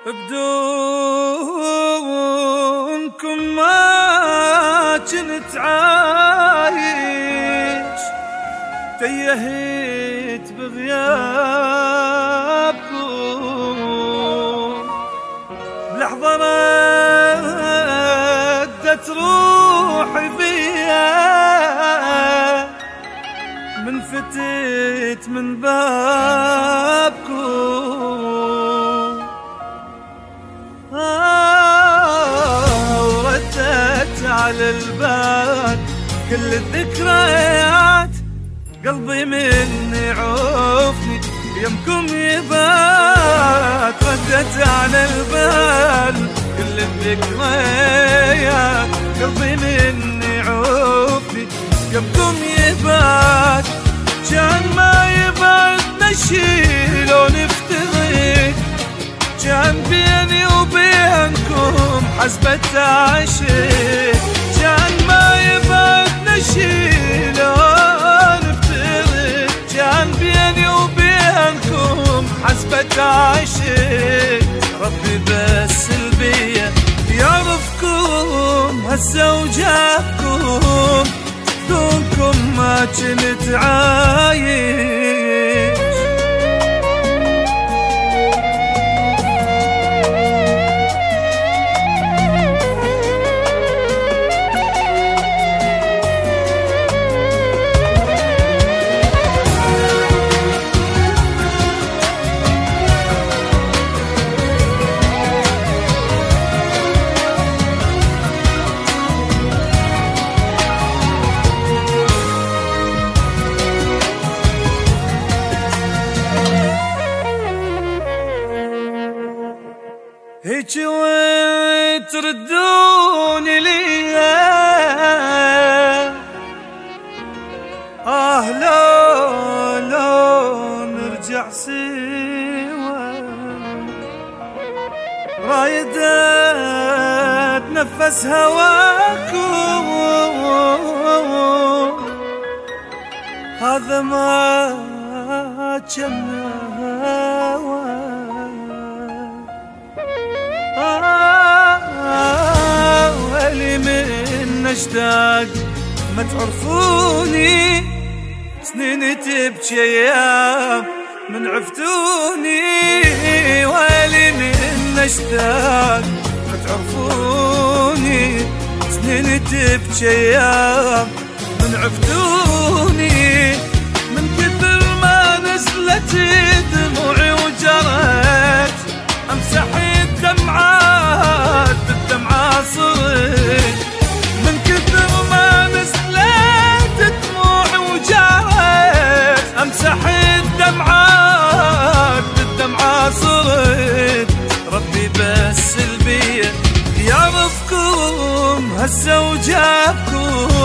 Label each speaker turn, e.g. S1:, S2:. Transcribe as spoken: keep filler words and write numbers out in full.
S1: بدونكم ما كنت عايش، تيهت بغيابكم، بلحظة ردت روحي فيها من فتت من بابكم، آه وردت على البال كل الذكريات، قلبي مني عوفني يمكم يبات، ردت على البال كل الذكريات، قلبي مني عوفني يمكم يبات، كان ما يبعد نشيل ونفترق، كان بيني وبينكم حسبة عشق، كان ما يبعد نشيل ونفترق، كان بيني وبينكم حسبة عشق، ربي بس البية يعرفكم هسه وجابكم، دونكم ما كنت عايش. هيك وتردوني ليا، آه لو لو نرجع سوا، رايدة اتنفس هواكم، هذا ما كان هوا، آه ويلي من اشتاق ما تعرفوني، سنين تبكي ايام من عفتوني، ويلي من اشتاق ما تعرفوني، سنين تبكي ايام من عفتوني، من كثر ما نزلت دموعي وجرت امسح الدمعات بالدمعة صرت، من كثر ما نزلت دموعي وجرت امسح الدمعات بالدمعة صرت، ربي بس البية يعرفكم هسه وجابكم،